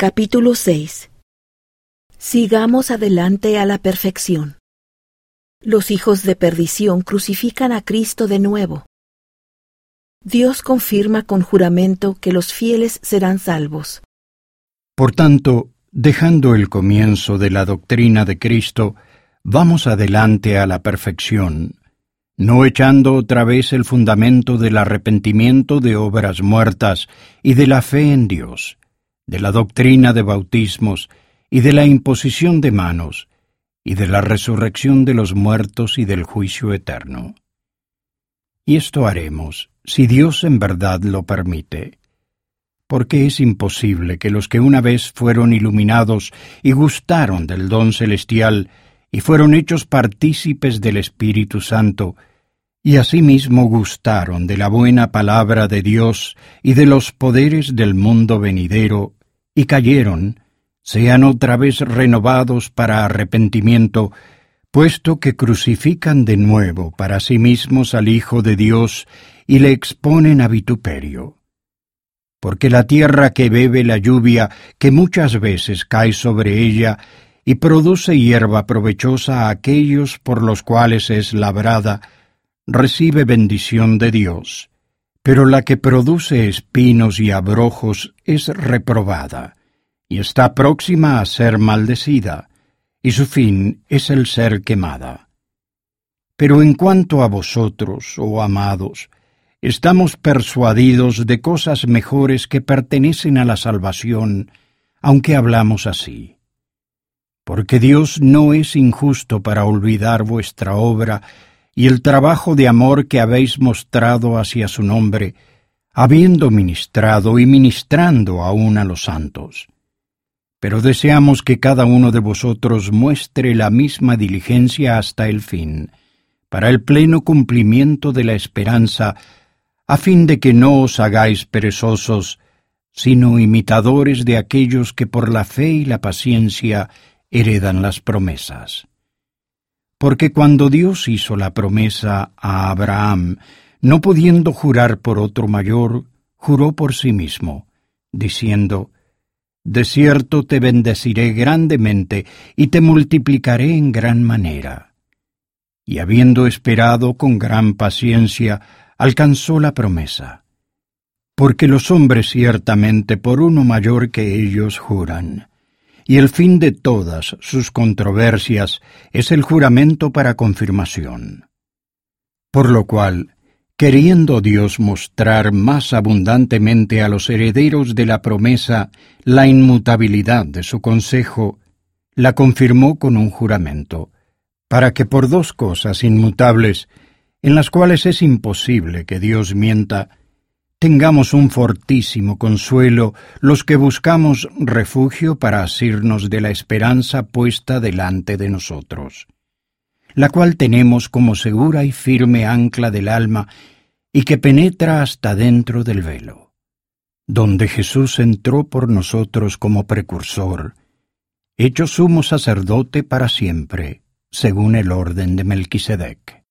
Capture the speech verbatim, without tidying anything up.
Capítulo seis. Sigamos adelante a la perfección. Los hijos de perdición crucifican a Cristo de nuevo. Dios confirma con juramento que los fieles serán salvos. Por tanto, dejando el comienzo de la doctrina de Cristo, vamos adelante a la perfección, no echando otra vez el fundamento del arrepentimiento de obras muertas y de la fe en Dios, de la doctrina de bautismos y de la imposición de manos, y de la resurrección de los muertos y del juicio eterno. Y esto haremos, si Dios en verdad lo permite, porque es imposible que los que una vez fueron iluminados y gustaron del don celestial y fueron hechos partícipes del Espíritu Santo, y asimismo gustaron de la buena palabra de Dios y de los poderes del mundo venidero, y cayeron, sean otra vez renovados para arrepentimiento, puesto que crucifican de nuevo para sí mismos al Hijo de Dios y le exponen a vituperio. Porque la tierra que bebe la lluvia, que muchas veces cae sobre ella, y produce hierba provechosa a aquellos por los cuales es labrada, recibe bendición de Dios, pero la que produce espinos y abrojos es reprobada, y está próxima a ser maldecida, y su fin es el ser quemada. Pero en cuanto a vosotros, oh amados, estamos persuadidos de cosas mejores que pertenecen a la salvación, aunque hablamos así. Porque Dios no es injusto para olvidar vuestra obra y el trabajo de amor que habéis mostrado hacia su nombre, habiendo ministrado y ministrando aún a los santos. Pero deseamos que cada uno de vosotros muestre la misma diligencia hasta el fin, para el pleno cumplimiento de la esperanza, a fin de que no os hagáis perezosos, sino imitadores de aquellos que por la fe y la paciencia heredan las promesas. Porque cuando Dios hizo la promesa a Abraham, no pudiendo jurar por otro mayor, juró por sí mismo, diciendo: De cierto te bendeciré grandemente, y te multiplicaré en gran manera. Y habiendo esperado con gran paciencia, alcanzó la promesa. Porque los hombres ciertamente por uno mayor que ellos juran, y el fin de todas sus controversias es el juramento para confirmación. Por lo cual, queriendo Dios mostrar más abundantemente a los herederos de la promesa la inmutabilidad de su consejo, la confirmó con un juramento, para que por dos cosas inmutables, en las cuales es imposible que Dios mienta, tengamos un fortísimo consuelo los que buscamos refugio para asirnos de la esperanza puesta delante de nosotros, la cual tenemos como segura y firme ancla del alma y que penetra hasta dentro del velo, donde Jesús entró por nosotros como precursor, hecho sumo sacerdote para siempre, según el orden de Melquisedec.